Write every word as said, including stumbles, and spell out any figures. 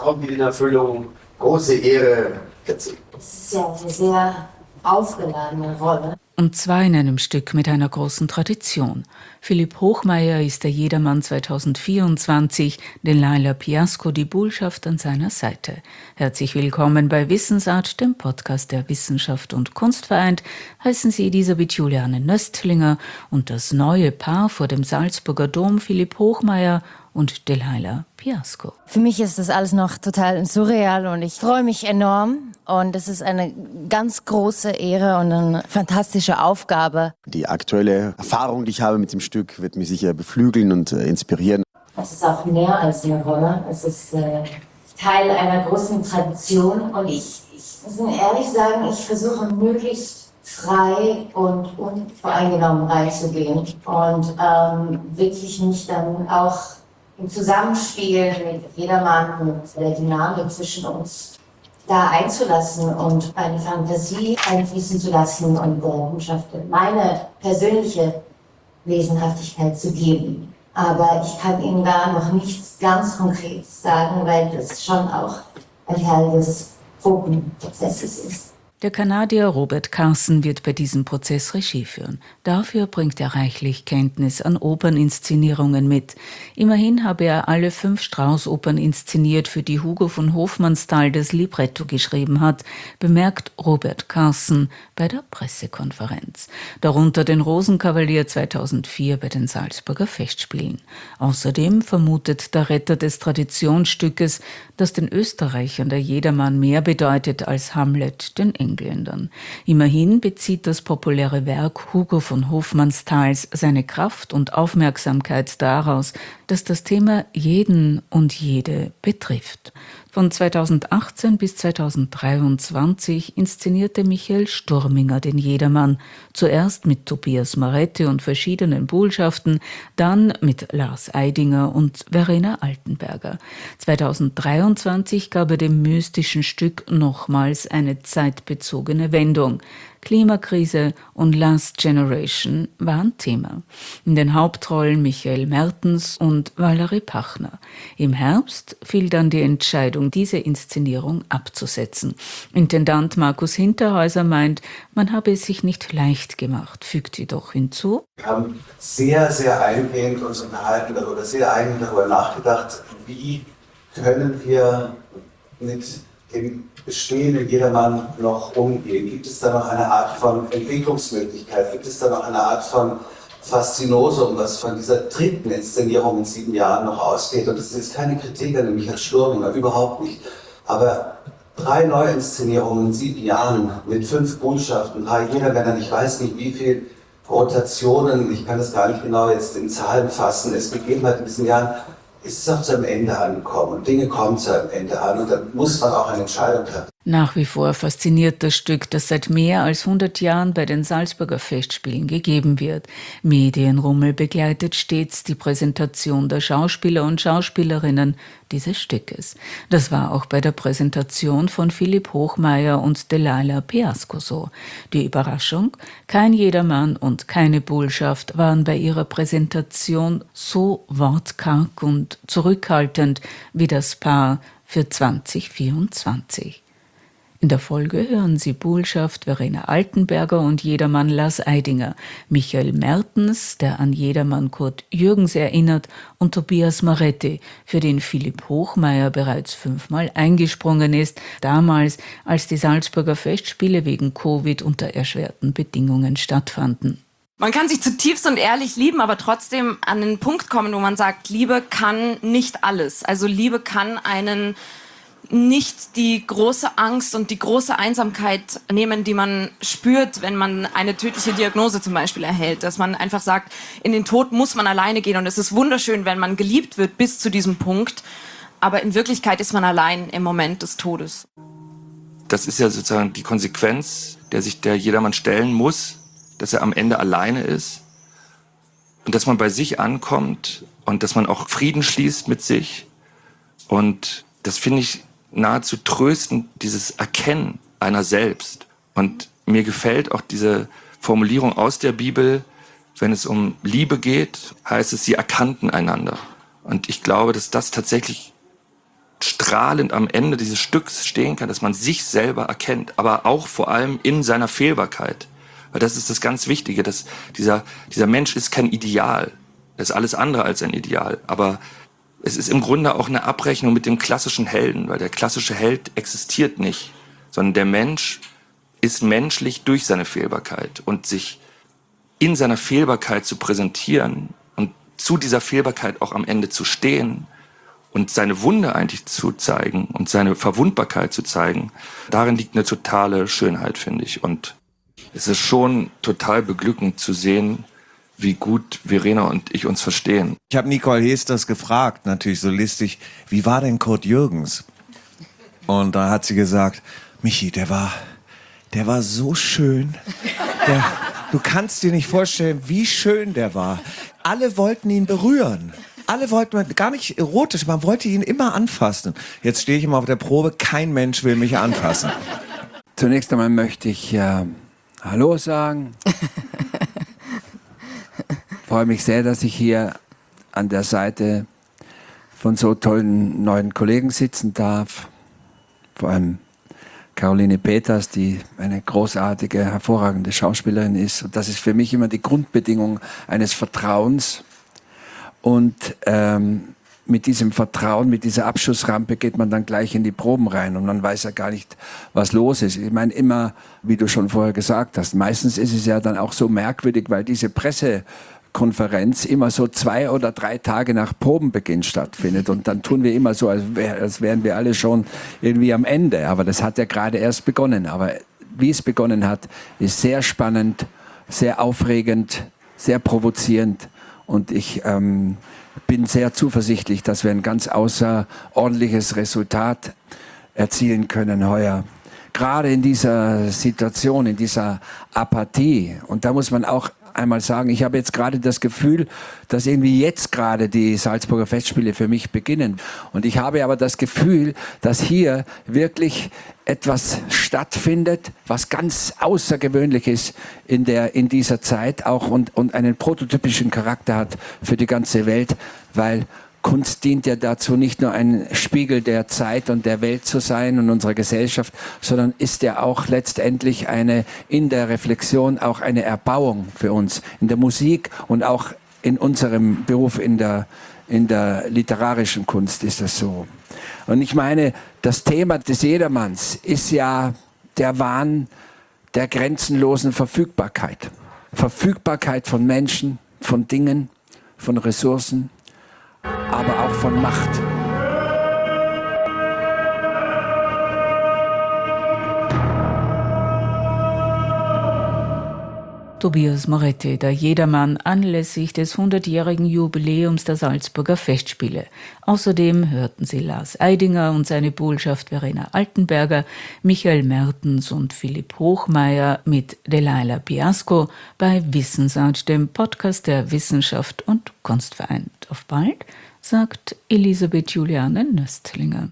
kommt in Erfüllung. Große Ehre. Das ist ja eine sehr aufgeladene Rolle. Und zwar in einem Stück mit einer großen Tradition. Philipp Hochmeier ist der Jedermann zweitausendvierundzwanzig, Delilah Piasco die Buhlschaft an seiner Seite. Herzlich willkommen bei Wissensart, dem Podcast der Wissenschaft und Kunst vereint, heißen Sie Elisabeth Juliane Nöstlinger und das neue Paar vor dem Salzburger Dom, Philipp Hochmeier und Delilah Piasco. Für mich ist das alles noch total surreal und ich freue mich enorm. Und es ist eine ganz große Ehre und eine fantastische Aufgabe. Die aktuelle Erfahrung, die ich habe mit dem Stück, wird mich sicher beflügeln und äh, inspirieren. Es ist auch mehr als eine Rolle. Es ist äh, Teil einer großen Tradition. Und ich, ich muss ehrlich sagen, ich versuche möglichst frei und unvoreingenommen reinzugehen. Und ähm, wirklich mich dann auch im Zusammenspiel mit jedermann, mit der Dynamik zwischen uns da einzulassen und eine Fantasie einfließen zu lassen und der Botschaft meine persönliche Wesenhaftigkeit zu geben. Aber ich kann Ihnen da noch nichts ganz Konkretes sagen, weil das schon auch ein Teil des Probenprozesses ist. Der Kanadier Robert Carson wird bei diesem Prozess Regie führen. Dafür bringt er reichlich Kenntnis an Operninszenierungen mit. Immerhin habe er alle fünf Strauss-Opern inszeniert, für die Hugo von Hofmannsthal das Libretto geschrieben hat, bemerkt Robert Carson bei der Pressekonferenz. Darunter den Rosenkavalier zweitausendvier bei den Salzburger Festspielen. Außerdem vermutet der Retter des Traditionsstückes, dass den Österreichern der Jedermann mehr bedeutet als Hamlet den Engländern. Immerhin bezieht das populäre Werk Hugo von Hofmannsthals seine Kraft und Aufmerksamkeit daraus, dass das Thema jeden und jede betrifft. Von zweitausendachtzehn bis zweitausenddreiundzwanzig inszenierte Michael Sturminger den Jedermann, zuerst mit Tobias Moretti und verschiedenen Buhlschaften, dann mit Lars Eidinger und Verena Altenberger. zweitausenddreiundzwanzig gab er dem mystischen Stück nochmals eine zeitbezogene Wendung. Klimakrise und Last Generation waren Thema. In den Hauptrollen Michael Mertens und Valerie Pachner. Im Herbst fiel dann die Entscheidung, diese Inszenierung abzusetzen. Intendant Markus Hinterhäuser meint, man habe es sich nicht leicht gemacht, fügt jedoch hinzu. Wir haben sehr, sehr eingehend uns unterhalten darüber, sehr eingehend darüber nachgedacht, wie können wir mit dem bestehenden Jedermann noch umgehen? Gibt es da noch eine Art von Entwicklungsmöglichkeit? Gibt es da noch eine Art von Faszinosum, was von dieser dritten Inszenierung in sieben Jahren noch ausgeht? Und das ist jetzt keine Kritik an Michael Sturminger, überhaupt nicht. Aber drei Neuinszenierungen in sieben Jahren mit fünf Botschaften, drei Jedermännern, ich weiß nicht wie viel Rotationen, ich kann das gar nicht genau jetzt in Zahlen fassen, es gegeben hat in diesen Jahren, ist es auch zu einem Ende angekommen und Dinge kommen zu einem Ende an und dann muss man auch eine Entscheidung treffen. Nach wie vor fasziniert das Stück, das seit mehr als hundert Jahren bei den Salzburger Festspielen gegeben wird. Medienrummel begleitet stets die Präsentation der Schauspieler und Schauspielerinnen dieses Stückes. Das war auch bei der Präsentation von Philipp Hochmeier und Delilah Piasco so. Die Überraschung? Kein Jedermann und keine Buhlschaft waren bei ihrer Präsentation so wortkarg und zurückhaltend wie das Paar für zweitausendvierundzwanzig. In der Folge hören Sie Buhlschaft Verena Altenberger und Jedermann Lars Eidinger, Michael Mertens, der an Jedermann Kurt Jürgens erinnert, und Tobias Moretti, für den Philipp Hochmeier bereits fünfmal eingesprungen ist, damals, als die Salzburger Festspiele wegen Covid unter erschwerten Bedingungen stattfanden. Man kann sich zutiefst und ehrlich lieben, aber trotzdem an den Punkt kommen, wo man sagt, Liebe kann nicht alles. Also Liebe kann einen nicht die große Angst und die große Einsamkeit nehmen, die man spürt, wenn man eine tödliche Diagnose zum Beispiel erhält. Dass man einfach sagt, in den Tod muss man alleine gehen und es ist wunderschön, wenn man geliebt wird bis zu diesem Punkt. Aber in Wirklichkeit ist man allein im Moment des Todes. Das ist ja sozusagen die Konsequenz, der sich der Jedermann stellen muss, dass er am Ende alleine ist und dass man bei sich ankommt und dass man auch Frieden schließt mit sich. Und das finde ich nahezu tröstend, dieses Erkennen einer selbst. Und mir gefällt auch diese Formulierung aus der Bibel, wenn es um Liebe geht, heißt es, sie erkannten einander. Und ich glaube, dass das tatsächlich strahlend am Ende dieses Stücks stehen kann, dass man sich selber erkennt, aber auch vor allem in seiner Fehlbarkeit. Weil das ist das ganz Wichtige, dass dieser, dieser Mensch ist kein Ideal. Er ist alles andere als ein Ideal. Aber es ist im Grunde auch eine Abrechnung mit dem klassischen Helden, weil der klassische Held existiert nicht, sondern der Mensch ist menschlich durch seine Fehlbarkeit. Und sich in seiner Fehlbarkeit zu präsentieren und zu dieser Fehlbarkeit auch am Ende zu stehen und seine Wunde eigentlich zu zeigen und seine Verwundbarkeit zu zeigen, darin liegt eine totale Schönheit, finde ich. Und es ist schon total beglückend zu sehen, wie gut Verena und ich uns verstehen. Ich habe Nicole Hesters gefragt, natürlich so listig, wie war denn Kurt Jürgens? Und da hat sie gesagt, Michi, der war, der war so schön. Der, du kannst dir nicht vorstellen, wie schön der war. Alle wollten ihn berühren. Alle wollten, gar nicht erotisch, man wollte ihn immer anfassen. Jetzt stehe ich immer auf der Probe, kein Mensch will mich anfassen. Zunächst einmal möchte ich äh, Hallo sagen. Ich freue mich sehr, dass ich hier an der Seite von so tollen neuen Kollegen sitzen darf. Vor allem Caroline Peters, die eine großartige, hervorragende Schauspielerin ist. Und das ist für mich immer die Grundbedingung eines Vertrauens. Und ähm, mit diesem Vertrauen, mit dieser Abschussrampe geht man dann gleich in die Proben rein und man weiß ja gar nicht, was los ist. Ich meine immer, wie du schon vorher gesagt hast, meistens ist es ja dann auch so merkwürdig, weil diese Pressekonferenz immer so zwei oder drei Tage nach Probenbeginn stattfindet und dann tun wir immer so, als, wär, als wären wir alle schon irgendwie am Ende. Aber das hat ja gerade erst begonnen. Aber wie es begonnen hat, ist sehr spannend, sehr aufregend, sehr provozierend. Und ich ähm, bin sehr zuversichtlich, dass wir ein ganz außerordentliches Resultat erzielen können heuer. Gerade in dieser Situation, in dieser Apathie. Und da muss man auch einmal sagen, ich habe jetzt gerade das Gefühl, dass irgendwie jetzt gerade die Salzburger Festspiele für mich beginnen. Und ich habe aber das Gefühl, dass hier wirklich etwas stattfindet, was ganz außergewöhnlich ist in der, in dieser Zeit auch und, und einen prototypischen Charakter hat für die ganze Welt, weil Kunst dient ja dazu, nicht nur ein Spiegel der Zeit und der Welt zu sein und unserer Gesellschaft, sondern ist ja auch letztendlich eine, in der Reflexion auch eine Erbauung für uns. In der Musik und auch in unserem Beruf in der, in der literarischen Kunst ist das so. Und ich meine, das Thema des Jedermanns ist ja der Wahn der grenzenlosen Verfügbarkeit. Verfügbarkeit von Menschen, von Dingen, von Ressourcen, aber auch von Macht. Tobias Moretti, der Jedermann, anlässlich des hundertjährigen Jubiläums der Salzburger Festspiele. Außerdem hörten Sie Lars Eidinger und seine Botschaft Verena Altenberger, Michael Mertens und Philipp Hochmeier mit Delilah Piasco bei Wissensart, dem Podcast der Wissenschaft und Kunst vereint. Auf bald, sagt Elisabeth Juliane Nöstlinger.